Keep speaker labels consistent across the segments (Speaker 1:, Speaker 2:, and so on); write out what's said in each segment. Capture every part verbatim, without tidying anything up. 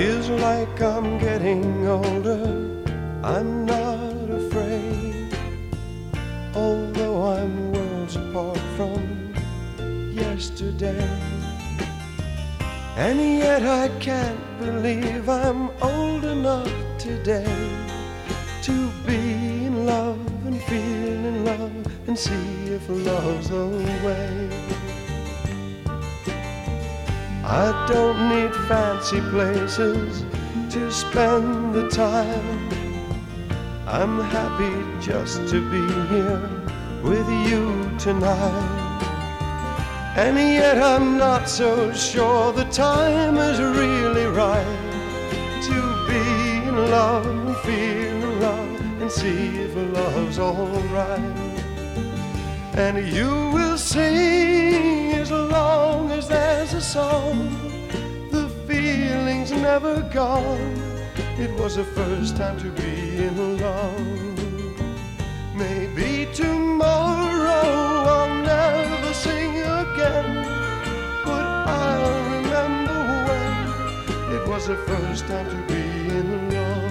Speaker 1: Feels like I'm getting older, I'm not afraid, although I'm worlds apart from yesterday. And yet I can't believe I'm old enough today to be in love and feel in love and see if love's the way. I don't need fancy places to spend the time. I'm happy just to be here with you tonight. And yet I'm not so sure the time is really right to be in love and feel in love and see if love's alright. And you will sing as long as there's a song. The feeling's never gone. It was the first time to be in love. Maybe tomorrow I'll never sing again, but I'll remember when it was the first time to be in love.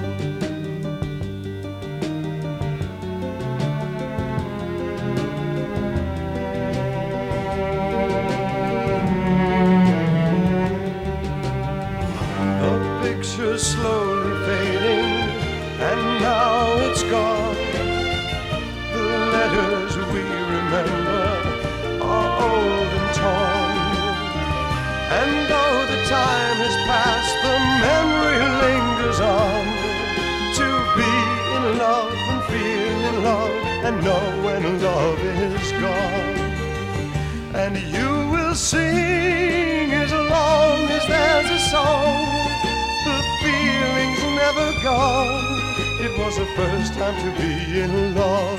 Speaker 1: The picture's slowly fading, and now it's gone. The letters we remember are old and torn, and though the time has passed, the memory lingers on. To be in love and feel in love and know when love is gone. And you will sing as long as there's a song. The feeling's never gone. It was the first time to be in love.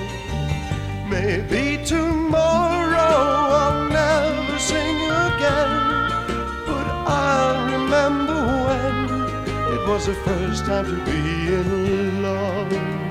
Speaker 1: Maybe tomorrow I'll never sing again, but I'll remember when it was the first time to be in love.